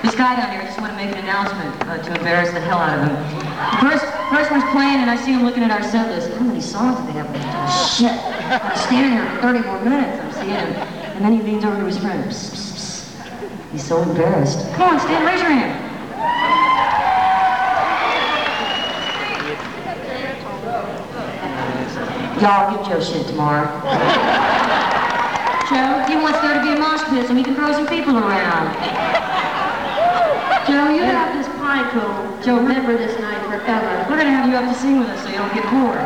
This guy down here, I just want to make an announcement to embarrass the hell out of him. First one's playing, and I see him looking at our set list. How many songs do they have? Shit. I'm standing here for 30 more minutes. I'm seeing him. And then he leans over to his friend. Psst, psst, psst. He's so embarrassed. Come on, Stan, raise your hand. Y'all give Joe shit tomorrow. Joe, he wants there to be a mosh pit so he can throw some people around. Joe, you have this pine cone to remember this night forever. We're gonna have you up to sing with us so you don't get bored.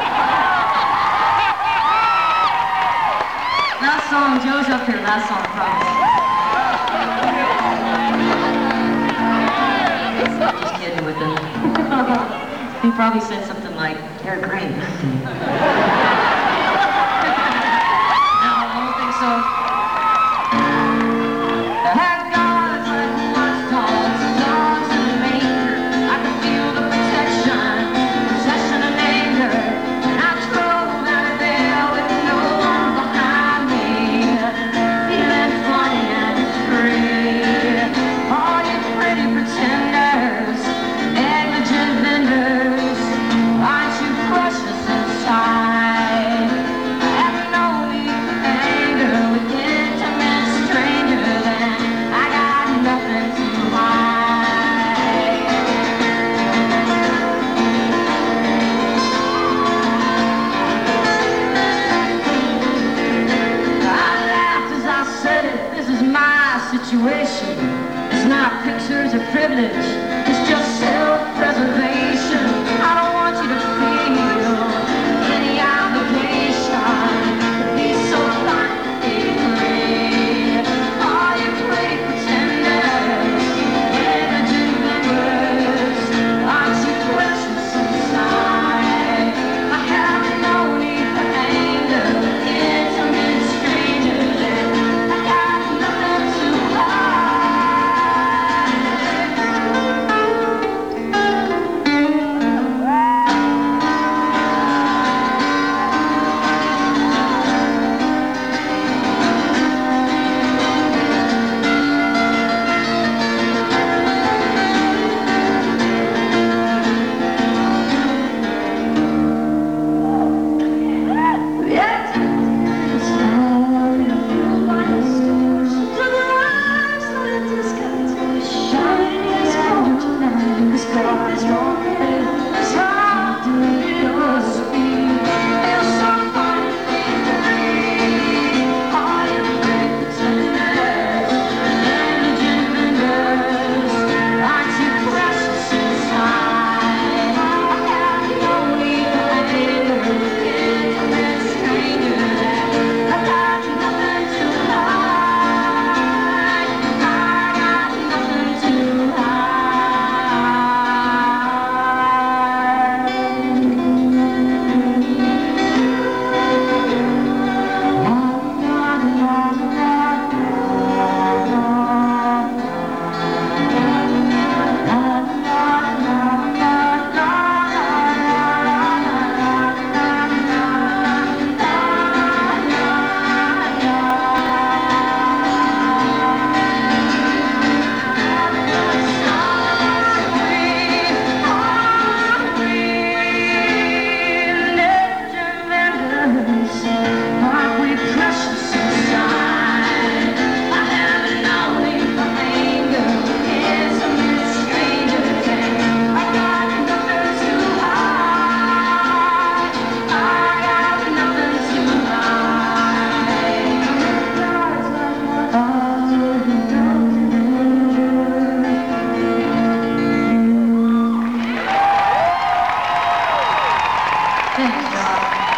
Last song, Joe's up here, last song, promise. Just kidding with him. He probably said something like, "You're great." No, I don't think so. Situation. It's not pictures of privilege, it's just self-preservation. I don't want you to feel any obligation to be so finally free. All you pretty pretenders, negligent members, aren't you precious inside? I have no need for anger, intimate strangers, and I got nothing to Thanks, Job.